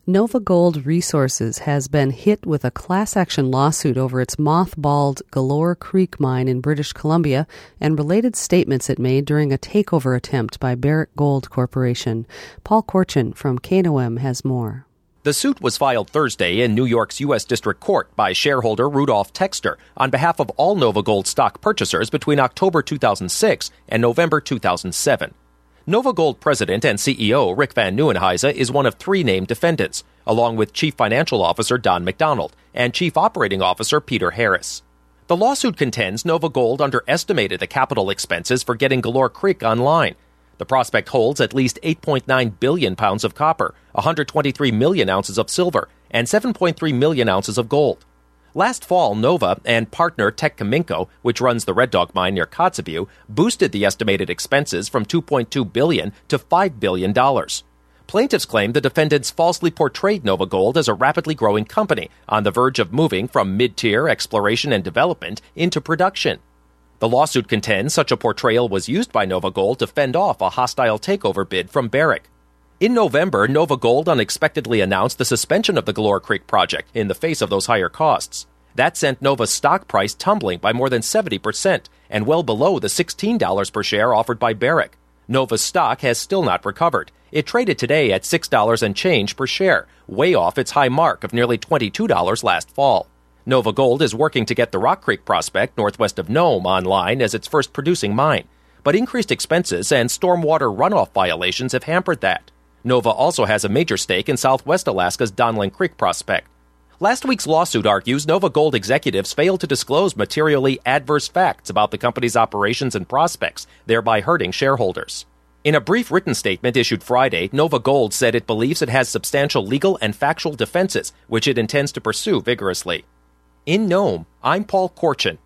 Nova Gold Resources has been hit with a class action lawsuit over its mothballed Galore Creek mine in British Columbia and related statements it made during a takeover attempt by Barrick Gold Corporation. Paul Korchin from KNOM has more. The suit was filed Thursday in New York's U.S. District Court by shareholder Rudolph Textor on behalf of all Nova Gold stock purchasers between October 2006 and November 2007. Nova Gold President and CEO Rick Van Nieuwenhuyse is one of three named defendants, along with Chief Financial Officer Don McDonald and Chief Operating Officer Peter Harris. The lawsuit contends Nova Gold underestimated the capital expenses for getting Galore Creek online. The prospect holds at least 8.9 billion pounds of copper, 123 million ounces of silver, and 7.3 million ounces of gold. Last fall, Nova and partner Teck Cominco, which runs the Red Dog mine near Kotzebue, boosted the estimated expenses from $2.2 billion to $5 billion. Plaintiffs claim the defendants falsely portrayed Nova Gold as a rapidly growing company on the verge of moving from mid-tier exploration and development into production. The lawsuit contends such a portrayal was used by Nova Gold to fend off a hostile takeover bid from Barrick. In November, Nova Gold unexpectedly announced the suspension of the Galore Creek project in the face of those higher costs. That sent Nova's stock price tumbling by more than 70% and well below the $16 per share offered by Barrick. Nova's stock has still not recovered. It traded today at $6 and change per share, way off its high mark of nearly $22 last fall. Nova Gold is working to get the Rock Creek prospect northwest of Nome online as its first producing mine, but increased expenses and stormwater runoff violations have hampered that. Nova also has a major stake in southwest Alaska's Donlin Creek prospect. Last week's lawsuit argues Nova Gold executives failed to disclose materially adverse facts about the company's operations and prospects, thereby hurting shareholders. In a brief written statement issued Friday, Nova Gold said it believes it has substantial legal and factual defenses, which it intends to pursue vigorously. In Nome, I'm Paul Korchin,